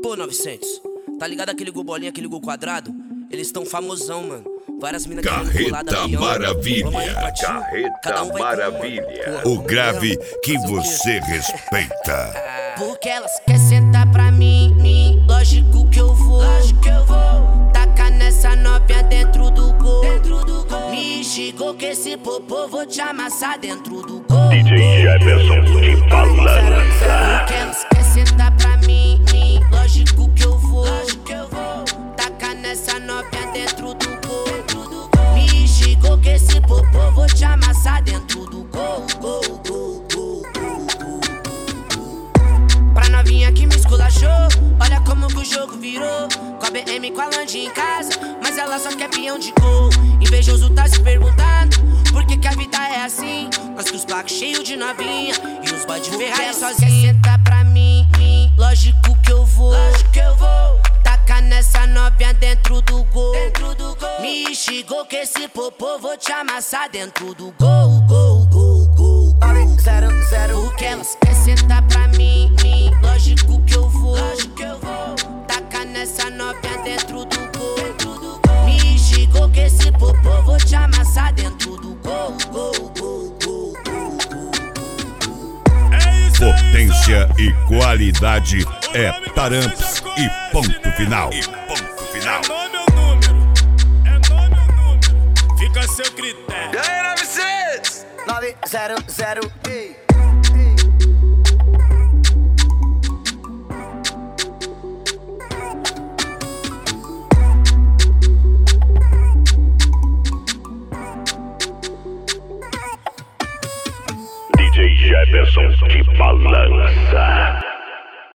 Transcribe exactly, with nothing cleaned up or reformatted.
Pô, novecentos, tá ligado aquele gol bolinha, aquele gol quadrado? Eles tão famosão, mano. Várias minas Carreta Maravilha, Carreta Maravilha. O grave que você respeita. Porque elas querem sentar pra mim, mim. Lógico que eu vou, lógico que eu vou. Tacar nessa novinha dentro do gol, dentro do gol. Me chegou que esse popô vou te amassar dentro do gol. D J Jefferson de balança. Porque elas querem sentar pra mim, mim. Lógico que eu vou, lógico que eu vou. Tacar nessa novinha dentro do gol, dentro do gol. Me chegou que esse popô vou te amassar dentro do gol, gol, gol, gol, gol. Pra novinha que me esculachou, olha como que o jogo virou. Com a B M, com a Land em casa, mas ela só quer peão de gol. Invejoso tá se perguntando por que que a vida é assim. Nós que os placos cheios de novinha e os boy de Ferrari sozinho. Quer sentar pra mim, mim, lógico que eu vou, lógico que eu vou. Tacar nessa novinha dentro do gol, dentro do gol. Me chegou que esse popô vou te amassar dentro do gol, gol, gol, gol, gol. Zero, zero. Porque elas querem sentar pra mim, mim, lógico que eu vou, lógico que eu vou. Tacar nessa novinha dentro do gol, dentro do gol. Me chegou que esse popô vou te amassar dentro do gol, gol, gol, gol, gol, gol. Potência e qualidade é Taramps e ponto final. E ponto final. É nome ou número? É nome ou número? Fica a seu critério. E aí, novecentos? nove zero zero, ei.